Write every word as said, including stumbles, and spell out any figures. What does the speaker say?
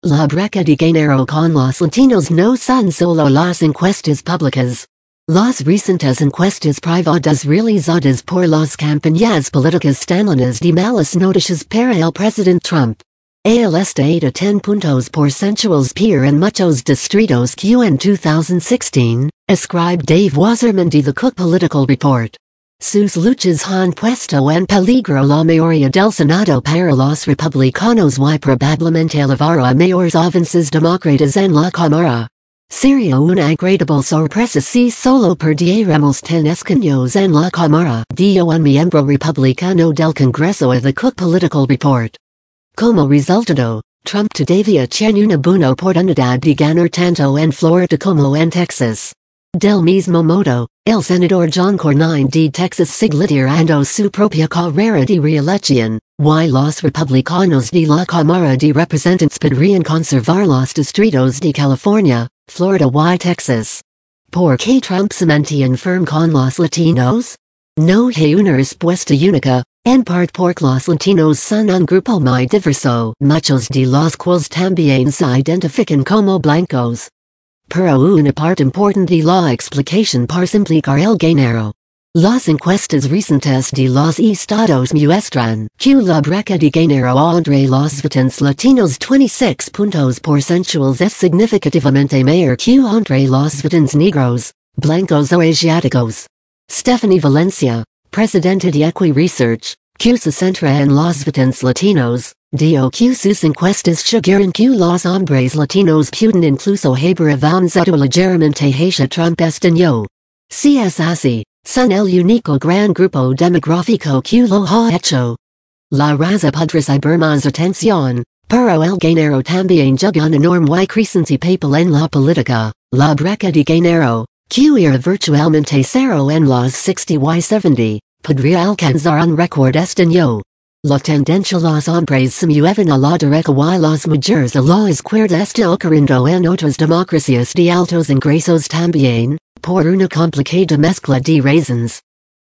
La brecha de género con los latinos no son solo las encuestas públicas. Las recientes encuestas privadas realizadas por las campañas políticas están llenas de malas noticias para el presidente Trump. El estado a ten puntos porcentuales peor en muchos distritos que en two thousand sixteen, escribe Dave Wasserman de The Cook Political Report. Sus luchas han puesto en peligro la mayoría del Senado para los republicanos y probablemente llevar a mayores avances demócratas en la Cámara. Sería una agradable sorpresa si solo perdiéramos ten escaños en la Cámara, dijo un miembro republicano del Congreso a The Cook Political Report. Como resultado, Trump todavía tiene una buena oportunidad de ganar tanto en Florida como en Texas. Del mismo modo, el senador John Cornyn de Texas sigue liderando su propia carrera de reelección, y los republicanos de la Cámara de Representantes podrían conservar los distritos de California, Florida y Texas. ¿Por qué Trump se mantiene firme con los latinos? No hay una respuesta única, en parte porque los latinos son un grupo muy diverso, muchos de los cuales también se identifican como blancos. Pero una parte importante de la explicación para simplificar el género. Las encuestas recientes de los estados muestran que la brecha de género entre los votantes latinos veintiséis puntos porcentuales es significativamente mayor que entre los votantes negros, blancos o asiáticos. Stephanie Valencia, presidenta de Equi Research, que se centra en los votantes latinos, dijo que sus encuestas sugieren que los hombres latinos pueden incluso haber avanzado ligeramente hacia Trump este año. Si es así, son el único gran grupo demográfico que lo ha hecho. La raza podrá ser más atención, pero el género también juega un enorme y creciente papel en la política. La brecha de género, que era virtualmente cero en los sesenta y setenta, podría alcanzar un récord este año. La tendencia los hombres se mueven a la derecha y las mujeres a la izquierda está ocurriendo en otras democracias de altos ingresos también, por una complicada mezcla de razones.